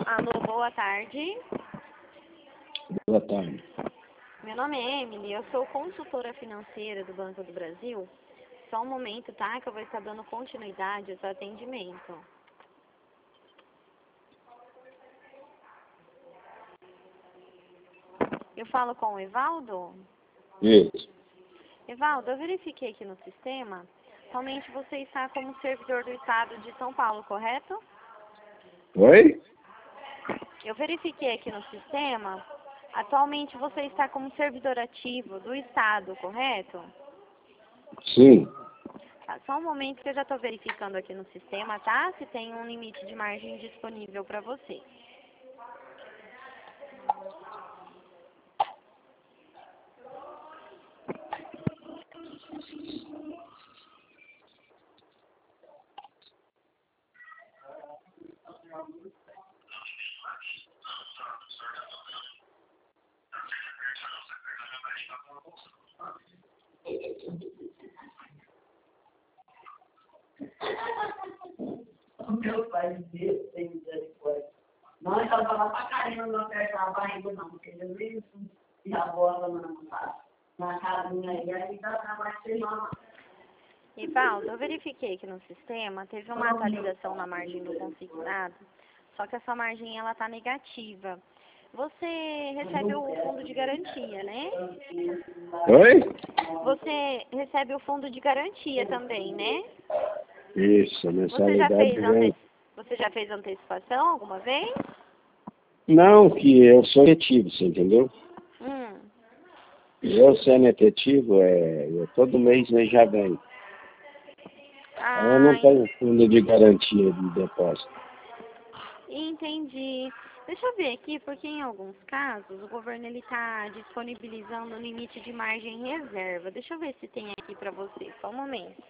Alô, boa tarde. Boa tarde. Meu nome é Emily, eu sou consultora financeira do Banco do Brasil. Só um momento, tá? Que eu vou estar dando continuidade ao seu atendimento. Eu falo com o Evaldo? Isso. Evaldo, eu verifiquei aqui no sistema. Atualmente você está como servidor do Estado de São Paulo, correto? Oi? Eu verifiquei aqui no sistema. Atualmente você está como servidor ativo do Estado, correto? Sim. Tá, só um momento que eu já estou verificando aqui no sistema, tá? Se tem um limite de margem disponível para você. O meu pai de Deus tem misericórdia. Nós estamos falando pra caramba, não apertar a barriga, não, porque eu vejo e a bola na casinha aí dá trabalho de semana. Evaldo, eu verifiquei aqui no sistema, teve uma atualização na margem do consignado, só que essa margem ela está negativa. Você recebe o fundo de garantia, né? Oi? Você recebe o fundo de garantia também, né? Isso, a mensalidade vem. Você já fez antecipação alguma vez? Não, que eu sou efetivo, você entendeu? Hum. Eu sendo efetivo, todo mês já vem. Eu não tenho fundo de garantia de depósito. Entendi. Deixa eu ver aqui, porque em alguns casos o governo ele está disponibilizando um limite de margem em reserva. Deixa eu ver se tem aqui para você. Só um momento.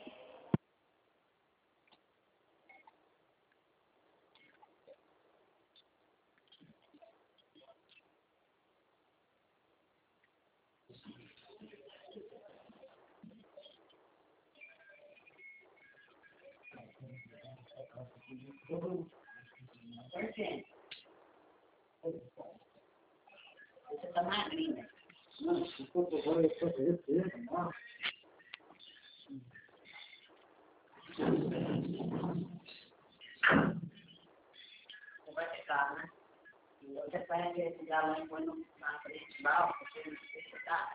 Você tá magrinha. Você vai ficar, né? E você vai pegar lá e põe na frente lá, porque não sei se tá.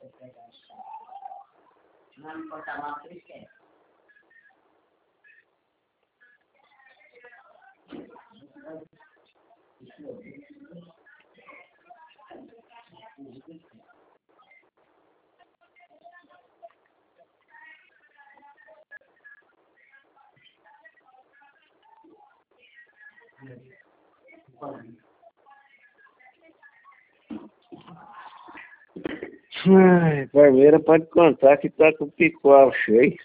Não importa lá o que ele quer. Ai, Palmeira pode contar que tá com o picoal cheio.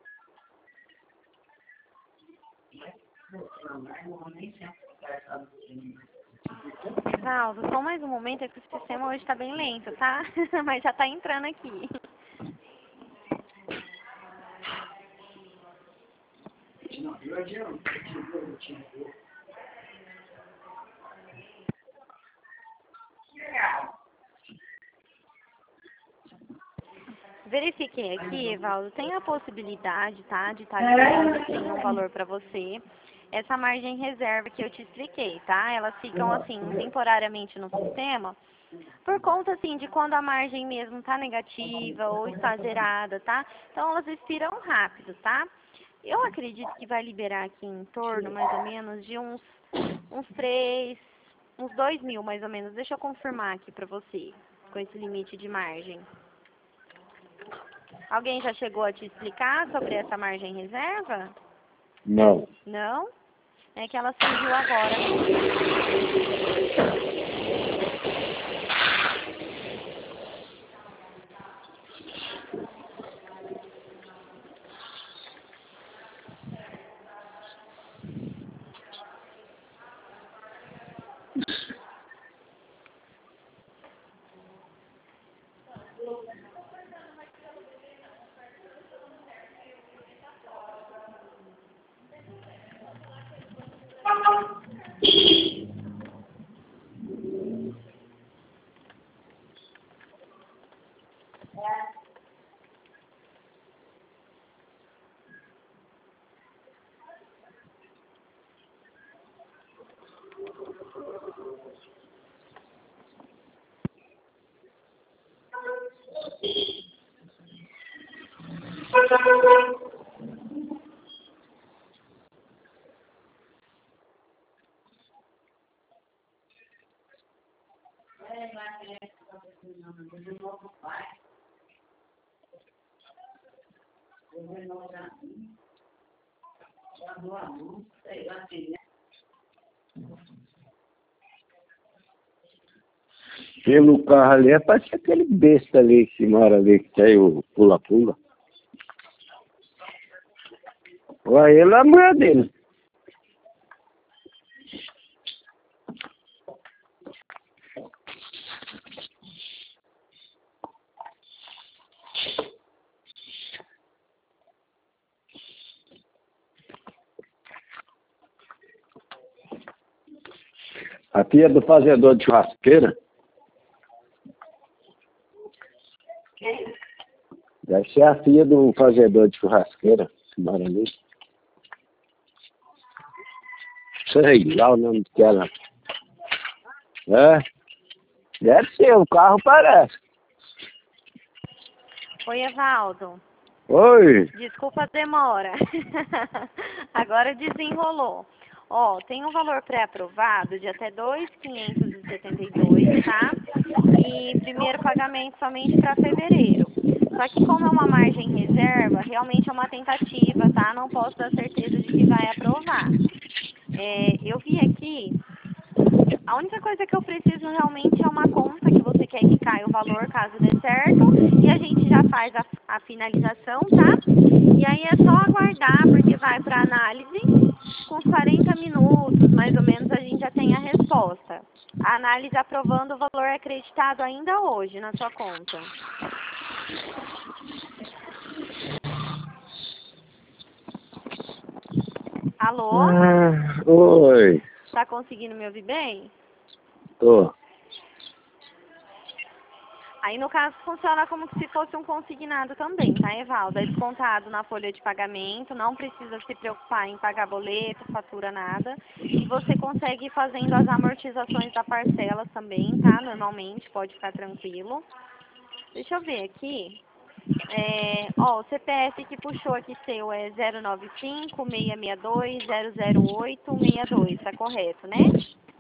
Evaldo, só mais um momento, é que o sistema hoje está bem lento, tá? Mas já está entrando aqui. Verifiquei aqui, Evaldo, tem a possibilidade, tá, de estar liberando sim um valor para você. Essa margem reserva que eu te expliquei, tá? Elas ficam assim, temporariamente no sistema, por conta assim de quando a margem mesmo está negativa ou está zerada, tá? Então elas expiram rápido, tá? Eu acredito que vai liberar aqui em torno, mais ou menos, de uns 2.000 mais ou menos. Deixa eu confirmar aqui para você, com esse limite de margem. Alguém já chegou a te explicar sobre essa margem reserva? Não. Não? É que ela surgiu agora. Pelo carro ali, parece aquele besta ali que mora ali, que tem o pula-pula. Olha ele, a mulher dele. A tia do fazedor de churrasqueira. Deve ser a filha do fazedor de churrasqueira que mora ali. Sei lá o nome dela. É? Deve ser, o carro parece. Oi, Evaldo. Oi. Desculpa a demora. Agora desenrolou. Ó, tem um valor pré-aprovado de até 2.572, tá? E primeiro pagamento somente para fevereiro. Só que como é uma margem reserva, realmente é uma tentativa, tá? Não posso dar certeza de que vai aprovar. Eu vi aqui, a única coisa que eu preciso realmente é uma conta que você quer que caia o valor caso dê certo. E a gente já faz a finalização, tá? E aí é só aguardar, porque vai para análise. Com uns 40 minutos, mais ou menos, a gente já tem a resposta. A análise aprovando o valor acreditado ainda hoje na sua conta. Alô? Oi. Tá conseguindo me ouvir bem? Tô. Aí, no caso, funciona como se fosse um consignado também, tá, Evaldo? É descontado na folha de pagamento, não precisa se preocupar em pagar boleto, fatura, nada. E você consegue ir fazendo as amortizações da parcela também, tá? Normalmente, pode ficar tranquilo. Deixa eu ver aqui. O CPF que puxou aqui seu é 095-662-008-62, tá correto, né?